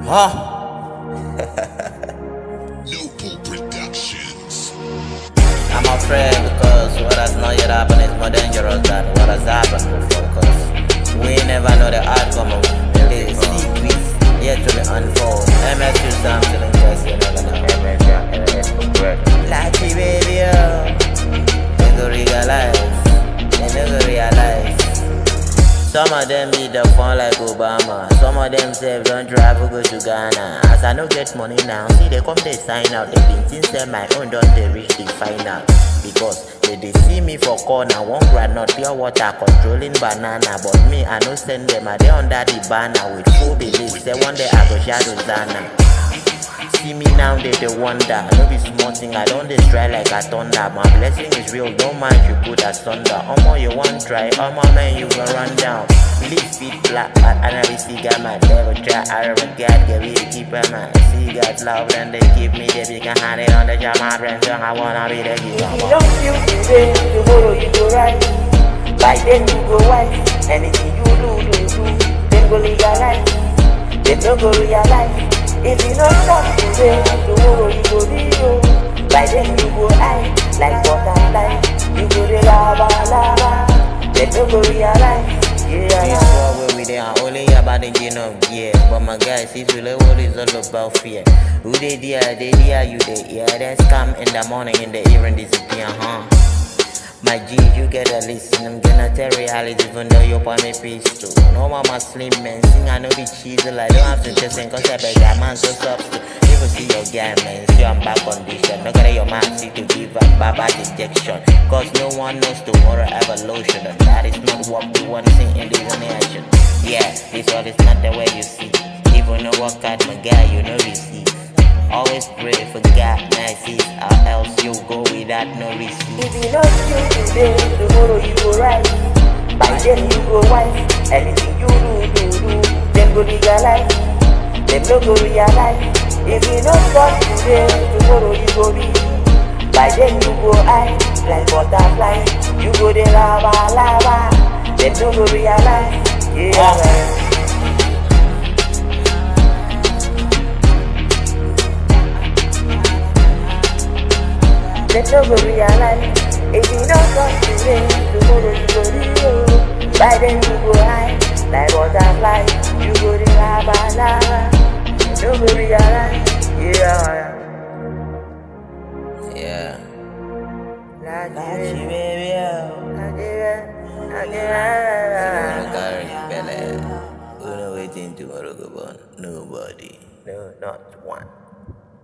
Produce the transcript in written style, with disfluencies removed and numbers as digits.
Noble Productions. I'm afraid because what has not yet happened is more dangerous than what has happened before. Cause we never know the outcome of this secrets yet to be unfold. MSU something interesting, you never know. Lucky baby, they go realize. Some of them need the phone like Obama. Some of them say don't travel go to Ghana. As I no get money now, see they come they sign out. They been since say my own don't they reach the final. Because they see me for corner, one granite, pure water, controlling banana. But me, I no send them, I they under the banner with full belief. Say one day I go shadow Zana. See me now, they wonder. No be small thing, I don't destroy like a thunder. My blessing is real, don't mind you put asunder. Omo, you want try, omo man, you gon' run down. Please feet black, and I see God, my devil try. I remember God, get me to keep a man. See God's love, and they give me the big hand it on the job. My friends, I wanna be the giver. If you don't feel today, tomorrow you go right. By then you go wise. Anything you do, then go legalize. Then don't go realize. If you don't stop today, tomorrow you go zero. By then you go high, like butterfly. You go the lava. Then don't go realize. This war where we there only about the engine of gear. But my guys, this will what is all about fear. Who they there, you they hear. Then scam in the morning, in the evening disappear, My G, you get a listen. I'm gonna tell reality even though you want me peace too. No mama slim man, sing I know be cheesy. I don't have to just sing cause I beg that man so substitute. People see your guy man, see I'm back condition. Look at your man, see to give up baba dejection. Cause no one knows tomorrow evolution. And that is not what we want to see in the nation. Yeah, this all is not the way you see. Even though work out my guy, you know receive. Always pray for God, mercy, or else you go without no receipt. If you don't feel today, tomorrow you go right. By then you go wise. Anything you do, then go legalize. Then no go realize. If you don't stop today, tomorrow you go be. By then you go high, like butterfly. You go the lava. Then no go realize. Yeah. Let no go realize. If you don't come today, tomorrow you go zero. By then you go high, like butterfly. You go the lava. No go realize. Yeah. Lucky baby, Who know waiting tomorrow go born? Nobody. No, not one.